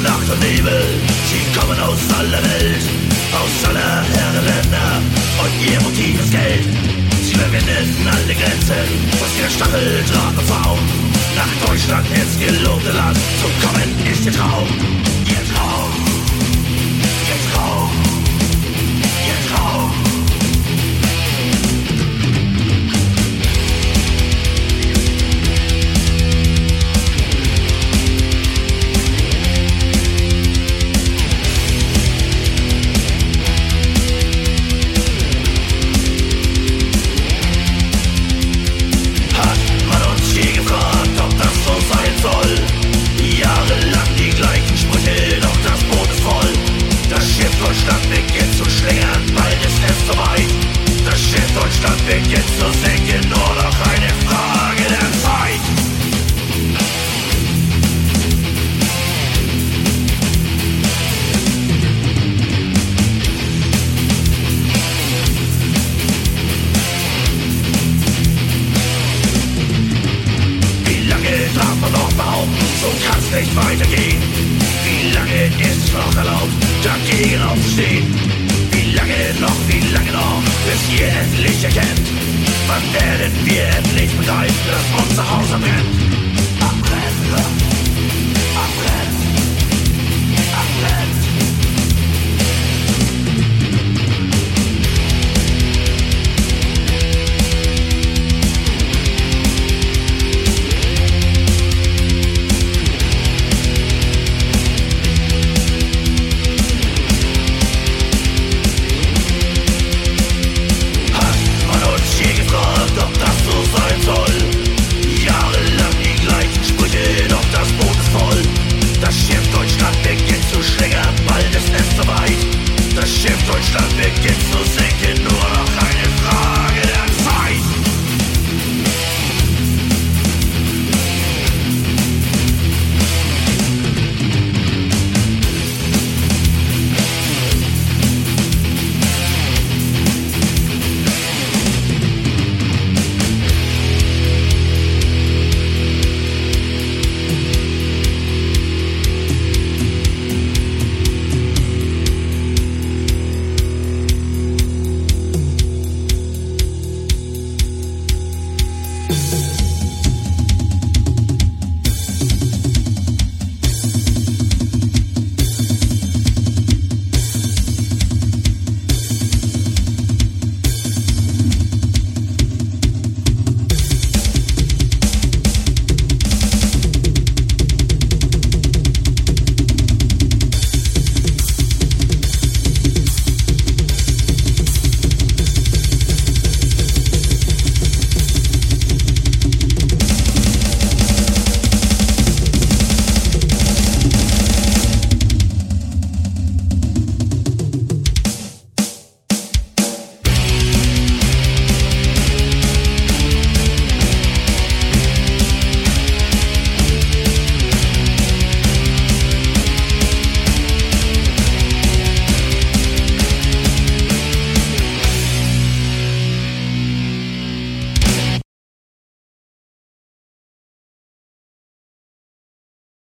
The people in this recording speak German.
Nacht und Nebel, sie kommen aus aller Welt, aus aller Herrenländer und ihr Motiv ist Geld. Sie überwinden alle Grenzen, aus der Stacheldraht und Zaun. Nach Deutschland ins gelobte Land zu kommen ist ihr Traum. Ihr Traum, ihr Traum, ihr Traum. Jahrelang die gleichen Sprüche, doch das Boot ist voll. Das Schiff Deutschland beginnt zu schlingern, bald ist es soweit. Das Schiff Deutschland beginnt zu sinken, nur noch eine Frage der Zeit. Wie lange darf man noch behaupten, so kann's nicht weitergehen? Wie lange ist es noch erlaubt, dagegen aufzustehen? Wie lange noch, bis ihr endlich erkennt? Wann werden wir endlich begreifen, dass unser Haus abbrennt? Abbrennt.